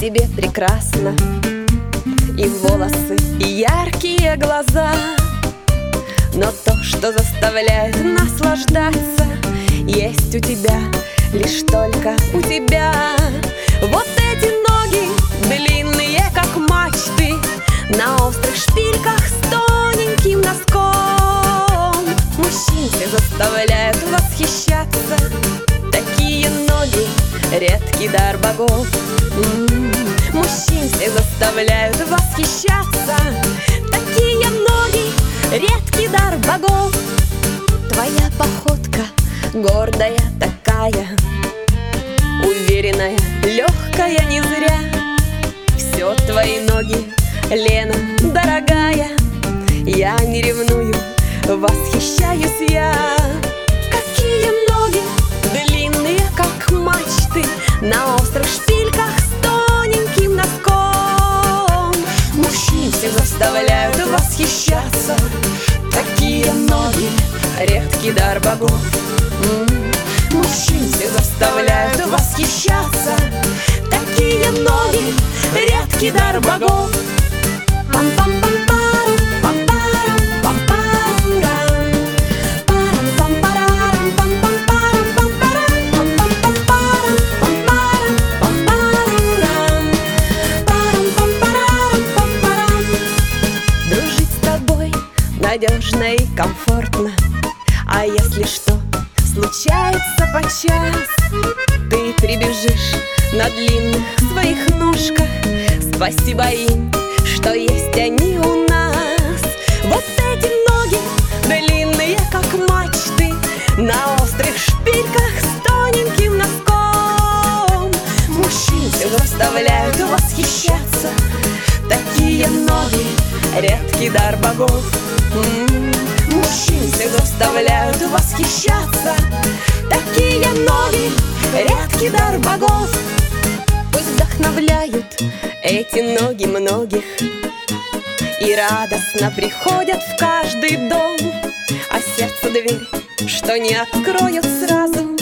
тебе прекрасно, и волосы, и яркие глаза. Но то, что заставляет наслаждаться, есть у тебя, лишь только у тебя. Вот эти ноги, длинные, как мачты, на острых шпильках с тоненьким носком. Мужчин все заставляют восхищаться. Такие ноги — редкий дар богов. Мужчин все заставляют восхищаться. Такие ноги — редкий дар богов. Твоя походка гордая такая, уверенная, легкая не зря. Все твои ноги, Лена, дорогая. Я не ревную, восхищаюсь я. Какие ноги, длинные, как мачты, на острых шпильках с тоненьким носком. Мужчин все заставляют восхищаться. Такие ноги — редкий дар богов. Мужчин все заставляют восхищаться. Такие ноги — редкий дар богов. Дружить с тобой надежно и комфортно. А если что случается подчас, ты прибежишь на длинных своих ножках. Спасибо им, что есть они у нас. Вот эти ноги, длинные, как мачты, на острых шпильках с тоненьким носком. Мужчин все заставляют восхищаться. Такие ноги — редкий дар богов. Мужчин все заставляют восхищаться. Такие ноги — редкий дар богов. Пусть вдохновляют эти ноги многих и радостно приходят в каждый дом. А сердцу дверь, что не откроют сразу,